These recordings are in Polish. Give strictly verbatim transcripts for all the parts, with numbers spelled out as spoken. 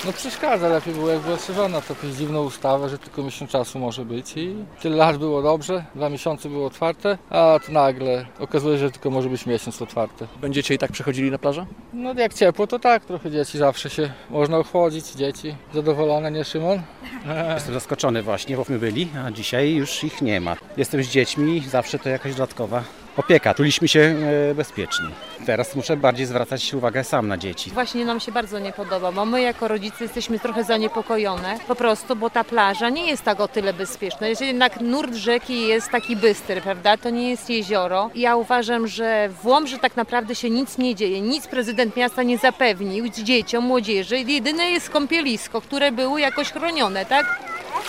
No przeszkadza, lepiej było jak była strzeżona, to jakąś dziwną ustawę, że tylko miesiąc czasu może być i tyle lat było dobrze, dwa miesiące było otwarte, a to nagle okazuje się, że tylko może być miesiąc otwarte. Będziecie i tak przechodzili na plażę? No jak ciepło to tak, trochę dzieci zawsze się można ochłodzić, dzieci zadowolone, nie Szymon? Jestem zaskoczony właśnie, bo my byli, a dzisiaj już ich nie ma. Jestem z dziećmi, zawsze to jakaś dodatkowa opieka. Czuliśmy się e, bezpieczni. Teraz muszę bardziej zwracać uwagę sam na dzieci. Właśnie nam się bardzo nie podoba, bo my jako rodzice jesteśmy trochę zaniepokojone, po prostu, bo ta plaża nie jest tak o tyle bezpieczna. Jeżeli jednak nurt rzeki jest taki bystry, prawda, to nie jest jezioro. Ja uważam, że w Łomży tak naprawdę się nic nie dzieje, nic prezydent miasta nie zapewnił dzieciom, młodzieży. Jedyne jest kąpielisko, które było jakoś chronione, tak?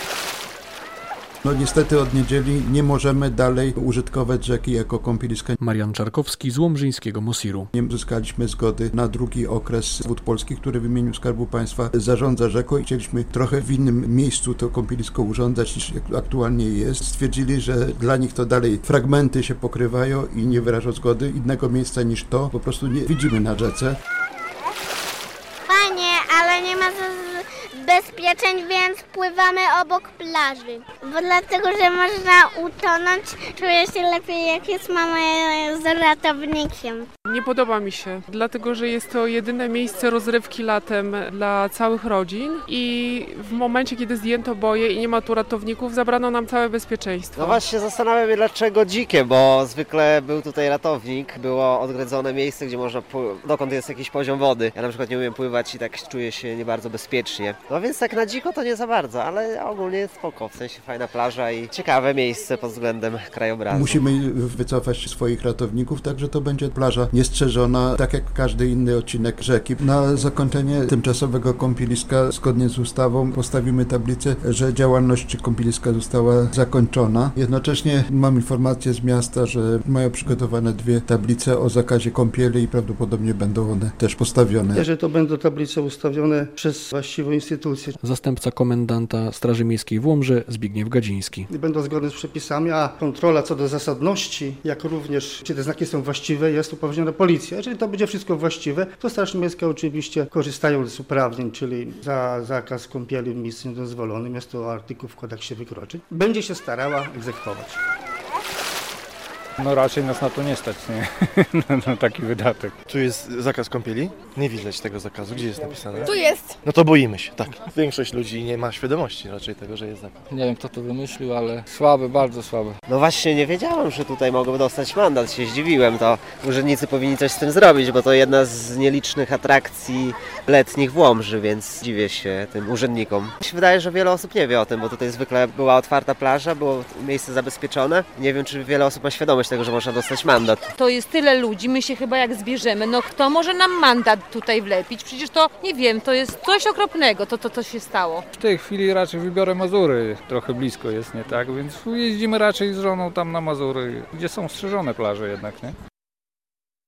No niestety od niedzieli nie możemy dalej użytkować rzeki jako kąpieliska. Marian Czarkowski z łomżyńskiego Mosiru. Nie uzyskaliśmy zgody na drugi okres Wód Polskich, który w imieniu Skarbu Państwa zarządza rzeką i chcieliśmy trochę w innym miejscu to kąpielisko urządzać niż aktualnie jest. Stwierdzili, że dla nich to dalej fragmenty się pokrywają i nie wyrażą zgody innego miejsca niż to. Po prostu nie widzimy na rzece. Fajnie, ale nie ma bezpieczeń, więc pływamy obok plaży. Bo dlatego, że można utonąć, czuję się lepiej, jak jest mama z ratownikiem. Nie podoba mi się, dlatego że jest to jedyne miejsce rozrywki latem dla całych rodzin i w momencie, kiedy zdjęto boje i nie ma tu ratowników, zabrano nam całe bezpieczeństwo. No właśnie zastanawiam się, dlaczego dzikie, bo zwykle był tutaj ratownik, było odgrodzone miejsce, gdzie można, dokąd jest jakiś poziom wody. Ja na przykład nie umiem pływać i tak czuję się nie bardzo bezpiecznie. No więc tak na dziko to nie za bardzo, ale ogólnie jest spoko, w sensie fajna plaża i ciekawe miejsce pod względem krajobrazu. Musimy wycofać swoich ratowników, także to będzie plaża niestrzeżona, tak jak każdy inny odcinek rzeki. Na zakończenie tymczasowego kąpieliska, zgodnie z ustawą, postawimy tablicę, że działalność kąpieliska została zakończona. Jednocześnie mam informację z miasta, że mają przygotowane dwie tablice o zakazie kąpieli i prawdopodobnie będą one też postawione. Jeżeli to będą tablice ustawione przez właściwą instytucję. Zastępca komendanta Straży Miejskiej w Łomży Zbigniew Gadziński. Będą zgodne z przepisami, a kontrola co do zasadności, jak również czy te znaki są właściwe, jest upoważniona policja. Jeżeli to będzie wszystko właściwe, to Straż Miejska oczywiście korzystają z uprawnień, czyli za zakaz kąpieli w miejscu niedozwolonym, jest to artykuł w kodeksie wykroczeń. Będzie się starała egzekwować. No raczej nas na to nie stać, nie? na, na taki wydatek. Tu jest zakaz kąpieli? Nie widać tego zakazu. Gdzie jest napisane? Tu jest. No to boimy się, tak. Większość ludzi nie ma świadomości raczej tego, że jest zakaz. Nie wiem kto to wymyślił, ale słabe, bardzo słabe. No właśnie nie wiedziałem, że tutaj mogą dostać mandat, się zdziwiłem, to urzędnicy powinni coś z tym zrobić, bo to jedna z nielicznych atrakcji letnich w Łomży, więc dziwię się tym urzędnikom. Mi się wydaje, że wiele osób nie wie o tym, bo tutaj zwykle była otwarta plaża, było miejsce zabezpieczone. Nie wiem, czy wiele osób ma świadomość tego, że można dostać mandat. To jest tyle ludzi, my się chyba jak zbierzemy, no kto może nam mandat tutaj wlepić? Przecież to, nie wiem, to jest coś okropnego, to to, to się stało. W tej chwili raczej wybiorę Mazury, trochę blisko jest, nie tak? Więc jeździmy raczej z żoną tam na Mazury, gdzie są strzeżone plaże jednak, nie?